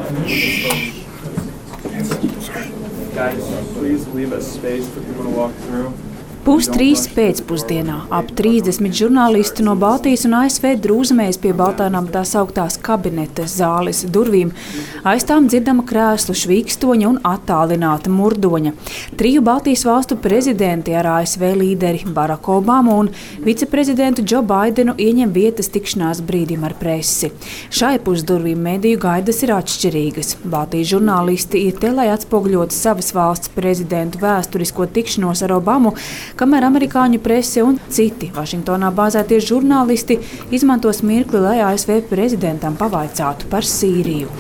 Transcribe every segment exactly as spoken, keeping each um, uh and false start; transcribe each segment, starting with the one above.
Guys, please leave us space for people to walk through. Pustrīs pēcpusdienā ap trīsdesmit žurnālisti no Baltijas un A S V drūzmējas pie Baltājām tā sauktās kabineta zāles durvīm. Aiz tām dzirdama krēslu švīkstoņa un attālināta murdoņa. Triju Baltijas valstu prezidenti ar A S V līderi Baraku Obamu un viceprezidentu Džo Baidenu ieņem vietas tikšanās brīdim ar presi. Šai pusdurvīm mediju gaidas ir atšķirīgas. Baltijas žurnālisti ir te, lai atspoguļotu savas valsts prezidentu vēsturisko tikšanos ar Obamu, kamēr amerikāņu prese un citi Vašingtonā bāzētie žurnālisti izmantos mirkli, lai A S V prezidentam pavaicātu par Sīriju.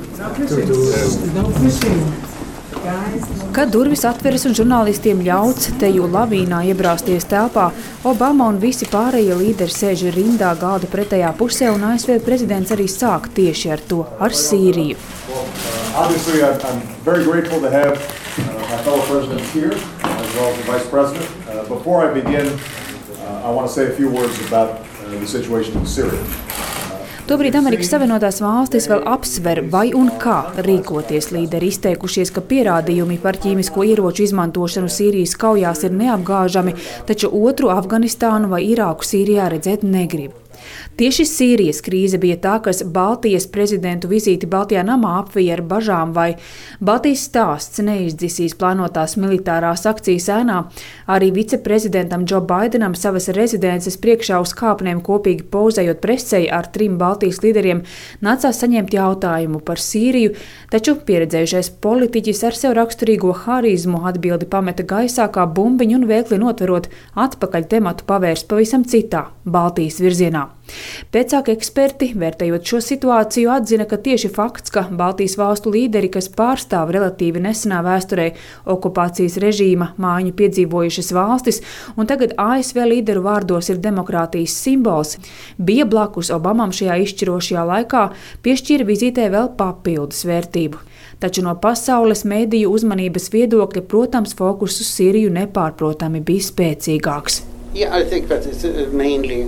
Kad durvis atveras un žurnālistiem ļauts teju lavīnā iebrāzties telpā, Obama un visi pārējie līderi sēž rindā galda pretējā pusē, un A S V prezidents arī sāk tieši ar to, ar Sīriju. Obviously, I'm very grateful to have uh, my fellow presidents here, as well as the vice president. Uh, before I begin, uh, I want to say a few words about uh, the situation in Syria. Tobrīd Amerikas Savienotās valstis vēl apsver, vai un kā rīkoties. Līderi izteikušies, ka pierādījumi par ķīmisko ieroču izmantošanu Sīrijas kaujās ir neapgāžami, taču otru Afganistānu vai Irāku Sīrijā redzēt negrib. Tieši Sīrijas krīze bija tā, kas Baltijas prezidentu vizīti Baltijā namā apvija ar bažām, vai Baltijas stāsts neizdzisīs plānotās militārās akcijas ēnā. Arī viceprezidentam Džo Baidenam savas rezidences priekšā uz kāpnēm kopīgi pozējot presei ar trim Baltijas līderiem nācās saņemt jautājumu par Sīriju, taču pieredzējušais politiķis ar sev raksturīgo harizmu atbildi pameta gaisā kā bumbiņu un veikli notverot atpakaļ tematu pavērst pavisam citā Baltijas virzienā. Pēcāk eksperti, vērtējot šo situāciju, atzina, ka tieši fakts, ka Baltijas valstu līderi, kas pārstāv relatīvi nesenā vēsturē okupācijas režīma mājiņu piedzīvojušas valstis, un tagad A S V līderu vārdos ir demokrātijas simbols, bija blakus Obamam šajā izšķirošajā laikā, piešķīra vizītē vēl papildus vērtību. Taču no pasaules mediju uzmanības viedokļa, protams, fokus uz Sīriju nepārprotami bija spēcīgāks. Yeah, I think that it's mainly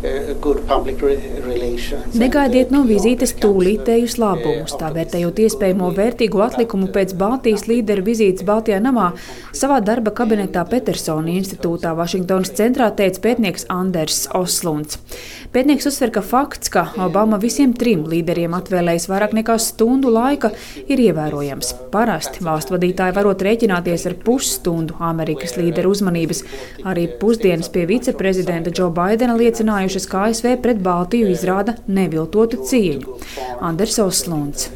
Negaidiet no vizītes tūlītējus labumus, tā vērtējot iespējamo vērtīgo atlikumu pēc Baltijas līderu vizītes Baltijā namā, savā darba kabinetā Petersona institūtā Vašingtonas centrā teica pētnieks Anders Oslunds. Pētnieks uzsver, ka fakts, ka Obama visiem trim līderiem atvēlējis vairāk nekā stundu laika, ir ievērojams. Parasti valstu vadītāji varot rēķināties ar pusstundu Amerikas līderu uzmanības. Arī pusdienas pie viceprezidenta Džo Baidena liecinājuši, ka A S V pret Baltiju izrāda neviltotu cieņu. Anders Oslunds.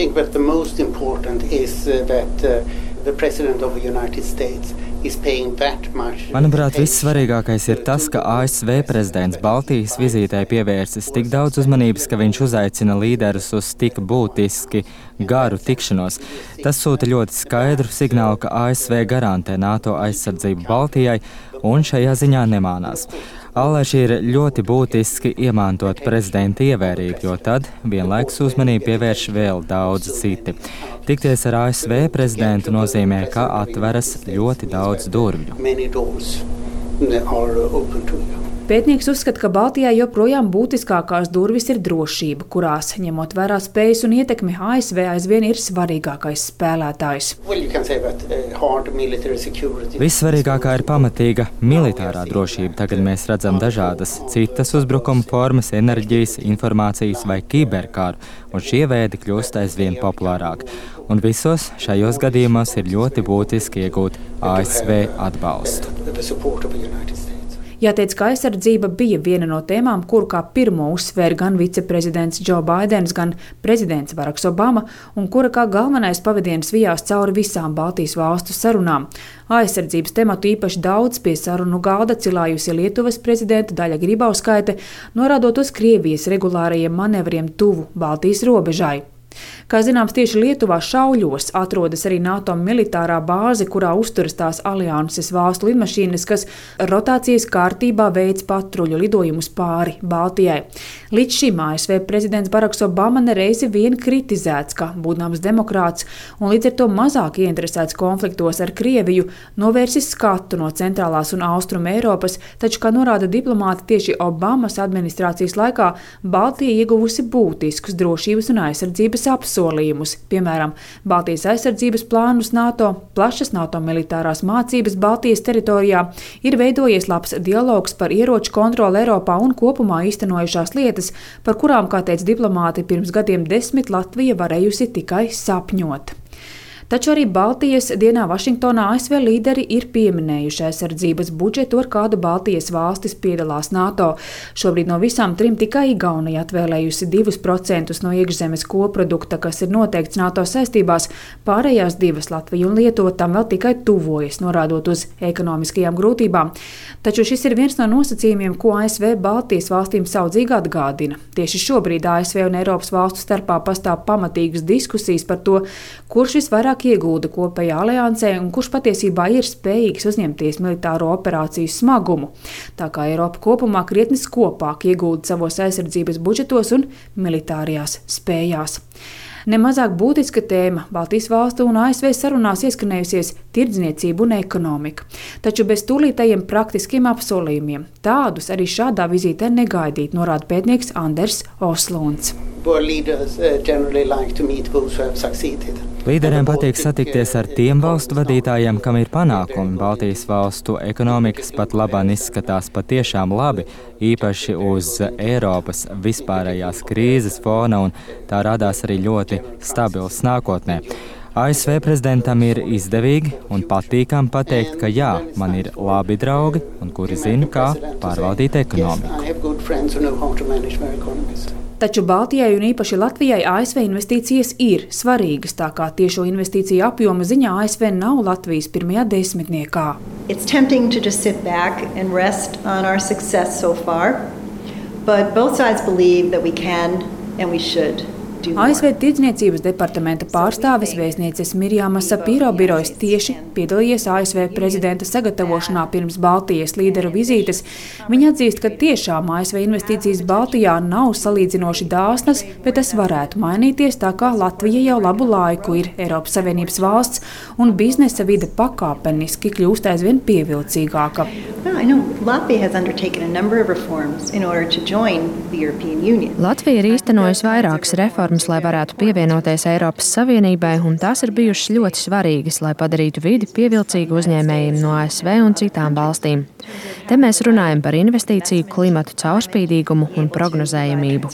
Manuprāt, vissvarīgākais ir tas, ka A S V prezidents Baltijas vizītē pievērsis tik daudz uzmanības, ka viņš uzaicina līderus uz tik būtiski garu tikšanos. Tas sūta ļoti skaidru signālu, ka A S V garantē NATO aizsardzību Baltijai un šajā ziņā nemānās. Allaž ir ļoti būtiski iemantot prezidenta ievērību, jo tad vienlaikus uzmanību pievērš vēl daudz citi. Tikties ar A S V prezidentu nozīmē, ka atveras ļoti daudz durvju. Pētnieks uzskata, ka Baltijā joprojām būtiskākās durvis ir drošība, kurās, ņemot vērā spējas un ietekmi, A S V aizvien ir svarīgākais spēlētājs. Vissvarīgākā ir pamatīga militārā drošība. Tagad mēs redzam dažādas citas uzbrukuma formas, enerģijas, informācijas vai kiberkāru, un šie veidi kļūst aizvien populārāki. Un visos šajos gadījumos ir ļoti būtiski iegūt A S V atbalstu. Jāteic, ka aizsardzība bija viena no tēmām, kuru kā pirmo uzsvēra gan viceprezidents Džo Baidens, gan prezidents Baraks Obama, un kura kā galvenais pavadiens vijās cauri visām Baltijas valstu sarunām. Aizsardzības tematu īpaši daudz pie sarunu galda cilājusi Lietuvas prezidenta Daļa Grybauskaite, norādot uz Krievijas regulārajiem manevriem tuvu Baltijas robežai. Kā zināms, tieši Lietuvā Šauļos atrodas arī NATO militārā bāze, kurā uzturas tās alianses valstu lidmašīnas, kas rotācijas kārtībā veic patruļu lidojumus pāri Baltijai. Līdz šim A S V prezidents Baraks Obama nereizi vien kritizēts, ka būdams demokrāts un līdz ar to mazāk ieinteresēts konfliktos ar Krieviju, novērsis skatu no centrālās un austrumu Eiropas, taču, kā norāda diplomāti, tieši Obamas administrācijas laikā Baltija ieguvusi būtiskus drošības un aizsardzības skaidrus apsolījumus, piemēram, Baltijas aizsardzības plānus NATO, plašas NATO militārās mācības Baltijas teritorijā, ir veidojies labs dialogs par ieroču kontroli Eiropā un kopumā īstenojušās lietas, par kurām, kā teica diplomāti, pirms gadiem desmit Latvija varējusi tikai sapņot. Taču arī Baltijas dienā Vašingtonā A S V līderi ir pieminējuši aizsardzības budžetu, ar kādu Baltijas valstis piedalās NATO. Šobrīd no visām trim tikai Igaunija atvēlējusi divus procentus no iekšzemes koprodukta, kas ir noteikts NATO saistībās, pārējās divas Latvija un Lietuva tam vēl tikai tuvojas, norādot uz ekonomiskajām grūtībām. Taču šis ir viens no nosacījumiem, ko A S V Baltijas valstīm saudzīgi atgādina. Tieši šobrīd A S V un Eiropas valstu starpā pastāv pamatīgas diskusijas par to, kurš visvairāk iegulda kopējā aliansē un kurš patiesībā ir spējīgs uzņemties militāro operāciju smagumu. Tā kā Eiropa kopumā krietni skopāk iegulda savos aizsardzības budžetos un militārajās spējās. Nemazāk būtiska tēma Baltijas valstu un A S V sarunās ieskanējusies tirdzniecība un ekonomika. Taču bez tūlītējiem praktiskiem apsolījumiem tādus arī šādā vizītē negaidīt, norāda pētnieks Anders Oslunds. Līderiem patīk satikties ar tiem valstu vadītājiem, kam ir panākumi. Baltijas valstu ekonomikas pat labāk izskatās patiešām labi, īpaši uz Eiropas vispārējās krīzes fona, un tā radās arī ļoti stabils nākotnē. A S V prezidentam ir izdevīgi un patīkami pateikt, ka jā, man ir labi draugi, un kuri zina, kā pārvaldīt ekonomiku. Taču Baltijai un īpaši Latvijai A S V investīcijas ir svarīgas, tā kā tiešo investīciju apjoma ziņā A S V nav Latvijas pirmajā desmitniekā. It's tempting to just sit back and rest on our success so far, but both sides believe that we can and we should. A S V tirdzniecības departamenta pārstāvis vēstnieces Mirjama Sapiro birojas tieši piedalījies A S V prezidenta sagatavošanā pirms Baltijas līderu vizītes. Viņa atzīst, ka tiešām A S V investīcijas Baltijā nav salīdzinoši dāsnas, bet tas varētu mainīties, tā kā Latvija jau labu laiku ir Eiropas Savienības valsts un biznesa vide pakāpeniski kļūst aizvien pievilcīgāka. Latvija ir īstenojusi vairākas reformas, lai varētu pievienoties Eiropas Savienībai, un tās ir bijušas ļoti svarīgas, lai padarītu vidi pievilcīgu uzņēmējiem no A S V un citām valstīm. Te mēs runājam par investīciju, klimatu caurspīdīgumu un prognozējamību.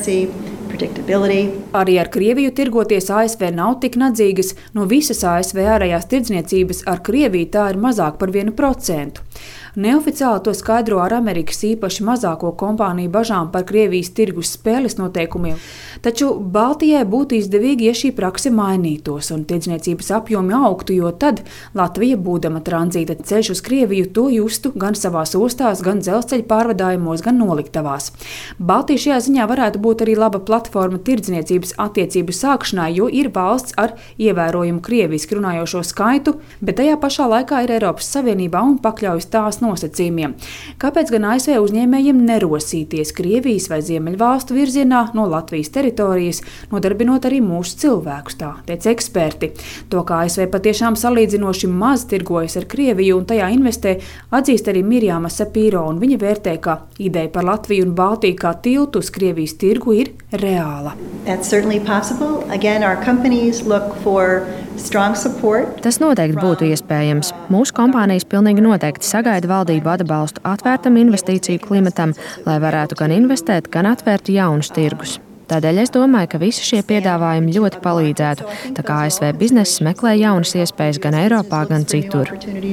Arī ar Krieviju tirgoties A S V nav tik nadzīgas. No visas A S V ārējās tirdzniecības ar Krieviju tā ir mazāk par vienu procentu. Neoficiāli to skaidro ar Amerikas īpaši mazāko kompāniju bažām par Krievijas tirgus spēles noteikumiem. Taču Baltijai būtu izdevīgi, ja šī prakse mainītos un tirdzniecības apjomi augtu, jo tad Latvija, būdama tranzīta ceļš uz Krieviju, to justu gan savās ostās, gan dzelzceļa pārvadājumos, gan noliktavās. Baltija šajā ziņā varētu būt arī laba platforma tirdzniecības attiecību sākšanai, jo ir valsts ar ievērojumu krieviski runājošo skaitu, bet tajā pašā laikā ir Eiropas Savienībā un pakļaujas tās nosacījumiem. Kāpēc gan A S V uzņēmējiem nerosīties Krievijas vai Ziemeļvalstu virzienā no Latvijas teritorijas, nodarbinot arī mūsu cilvēkus, tā teica eksperti. To, kā A S V patiešām salīdzinoši maz tirgojas ar Krieviju un tajā investē, atzīst arī Mirjama Sapiro, un viņa vērtē, ka ideja par Latviju un Baltiju kā tiltu uz Krievijas tirgu ir reāla. Again, our companies look for strong support. Tas noteikti būtu iespējams. Mūsu kompānijas pilnīgi noteikti sagaida valdību atbalstu atvērtam investīciju klimatam, lai varētu gan investēt, gan atvērt jaunus tirgus. Tādēļ es domāju, ka visi šie piedāvājumi ļoti palīdzētu, tā kā A S V bizness meklē jaunas iespējas gan Eiropā, gan citur.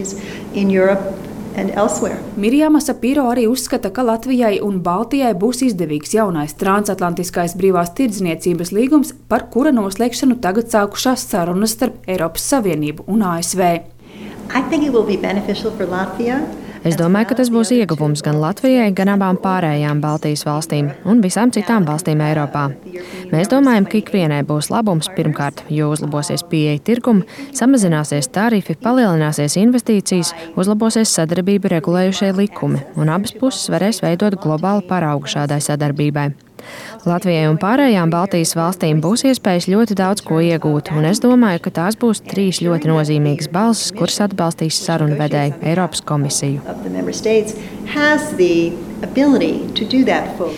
Mirjama Sapiro arī uzskata, ka Latvijai un Baltijai būs izdevīgs jaunais transatlantiskais brīvās tirdzniecības līgums, par kura noslēgšanu tagad sākušās sarunas starp Eiropas Savienību un A S V. Es domāju, ka tas būs ieguvums gan Latvijai, gan abām pārējām Baltijas valstīm un visām citām valstīm Eiropā. Mēs domājam, ka ikvienai būs labums pirmkārt, jo uzlabosies pieeja tirgumu, samazināsies tarifi, palielināsies investīcijas, uzlabosies sadarbību regulējušie likumi, un abas puses varēs veidot globālu paraugu šādai sadarbībai. Latvijai un pārējām Baltijas valstīm būs iespējas ļoti daudz ko iegūt, un es domāju, ka tās būs trīs ļoti nozīmīgas balsis, kuras atbalstīs sarunu vedēju Eiropas komisiju.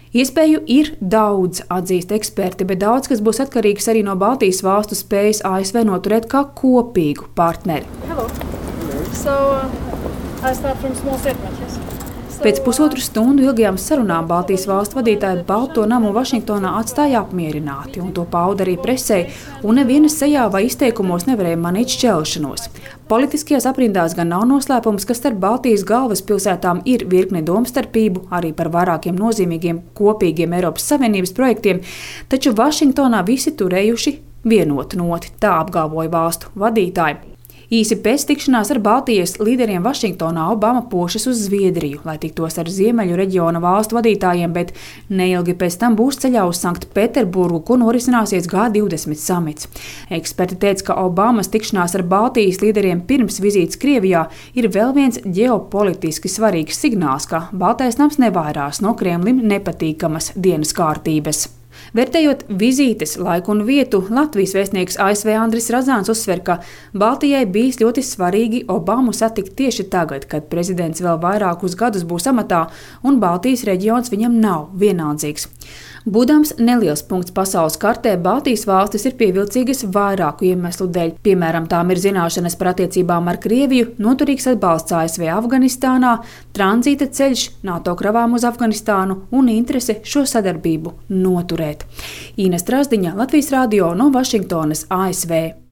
Iespēju ir daudz, atzīst eksperti, bet daudz kas būs atkarīgs arī no Baltijas valstu spējas A S V noturēt kā kopīgu partneri. Hello. So, uh, I start from small statement, yes? Pēc pusotru stundu ilgajām sarunām Baltijas valstu vadītāji Balto namu Vašingtonā atstāja apmierināti, un to pauda arī presē, un nevienas sejā vai izteikumos nevarēja manīt šķelšanos. Politiskajās aprindās gan nav noslēpums, ka starp Baltijas galvaspilsētām ir virkne domstarpību, arī par vairākiem nozīmīgiem kopīgiem Eiropas Savienības projektiem, taču Vašingtonā visi turējuši vienotu noti, tā apgalvoja valstu vadītāji. Īsi pēc tikšanās ar Baltijas līderiem Vašingtonā Obama pošas uz Zviedriju, lai tiktos ar Ziemeļu reģiona valstu vadītājiem, bet neilgi pēc tam būs ceļā uz Sanktpēterburgu, kur norisināsies G divdesmit samits. Eksperti teica, ka Obamas tikšanās ar Baltijas līderiem pirms vizītes Krievijā ir vēl viens ģeopolitiski svarīgs signāls, ka Baltais nams nevairās no Kremlim nepatīkamas dienas kārtības. Vērtējot vizītes laiku un vietu, Latvijas vēstnieks A S V Andris Razāns uzsver, ka Baltijai bijis ļoti svarīgi Obamu satikt tieši tagad, kad prezidents vēl vairākus gadus būs amatā un Baltijas reģions viņam nav vienaldzīgs. Būdams neliels punkts pasaules kartē, Baltijas valstis ir pievilcīgas vairāku iemeslu dēļ. Piemēram, tām ir zināšanas par attiecībām ar Krieviju, noturīgs atbalsts A S V Afganistānā, tranzīta ceļš NATO kravām uz Afganistānu un interese šo sadarbību noturēt. Īna Strazdiņa, Latvijas radio no Vašingtonas, A S V.